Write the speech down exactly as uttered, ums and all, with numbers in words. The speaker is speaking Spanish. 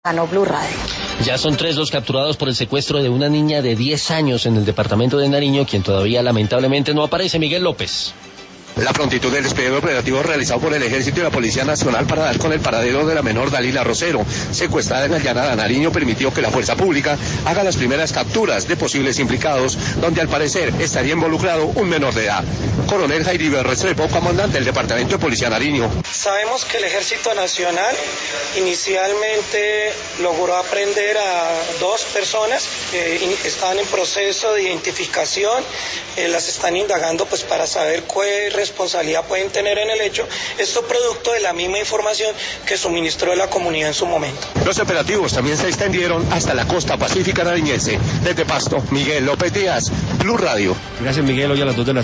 Blue Radio. Ya son tres los capturados por el secuestro de una niña de diez años en el departamento de Nariño, quien todavía lamentablemente no aparece. Miguel López. La prontitud del despliegue operativo realizado por el Ejército y la Policía Nacional para dar con el paradero de la menor Dalila Rosero, secuestrada en la llanada Nariño, permitió que la fuerza pública haga las primeras capturas de posibles implicados, donde al parecer estaría involucrado un menor de edad. Coronel Jairibe Restrepo, comandante del Departamento de Policía Nariño. Sabemos que el Ejército Nacional inicialmente logró aprender a dos personas que estaban en proceso de identificación, eh, las están indagando pues para saber qué responsabilidad pueden tener en el hecho. Esto producto de la misma información que suministró la comunidad en su momento. Los operativos también se extendieron hasta la costa pacífica nariñense. Desde Pasto, Miguel López Díaz, Blue Radio. Gracias, Miguel. Hoy a las dos de la